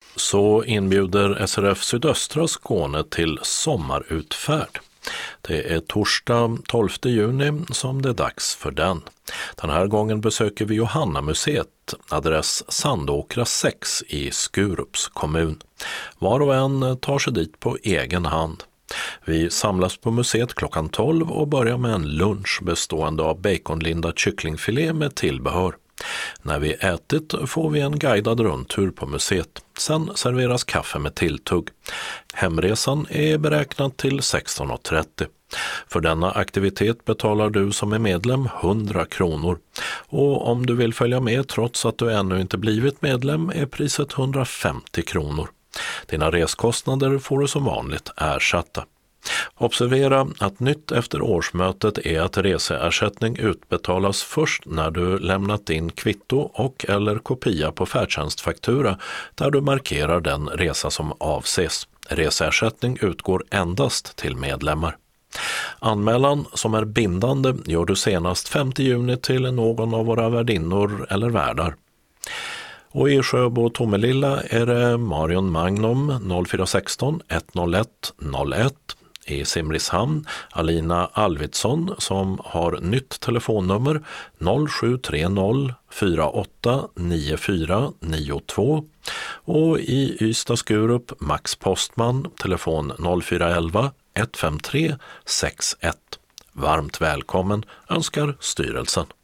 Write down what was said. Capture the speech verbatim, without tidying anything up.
så inbjuder S R F Sydöstra Skåne till sommarutfärd. Det är torsdag tolfte juni som det är dags för den. Den här gången besöker vi Johannamuseet, adress Sandåkra sex i Skurups kommun. Var och en tar sig dit på egen hand. Vi samlas på museet klockan tolv och börjar med en lunch bestående av baconlindad kycklingfilé med tillbehör. När vi ätit får vi en guidad rundtur på museet. Sen serveras kaffe med tilltugg. Hemresan är beräknad till sexton trettio. För denna aktivitet betalar du som är medlem hundra kronor. Och om du vill följa med trots att du ännu inte blivit medlem är priset hundrafemtio kronor. Dina reskostnader får du som vanligt ersatta. Observera att nytt efter årsmötet är att reseersättning utbetalas först när du lämnat in kvitto och eller kopia på färdtjänstfaktura där du markerar den resa som avses. Reseersättning utgår endast till medlemmar. Anmälan som är bindande gör du senast femte juni till någon av våra värdinnor eller värdar. Och i Sjöbo och Tomelilla är det Marion Magnum noll fyra ett sex ett noll ett noll ett. I Simrishamn Alina Alvidsson som har nytt telefonnummer noll sju tre noll fyra åtta nio fyra nio två. Och i Ystad Skurup Max Postman telefon noll fyra ett ett ett fem tre sex ett. Varmt välkommen önskar styrelsen.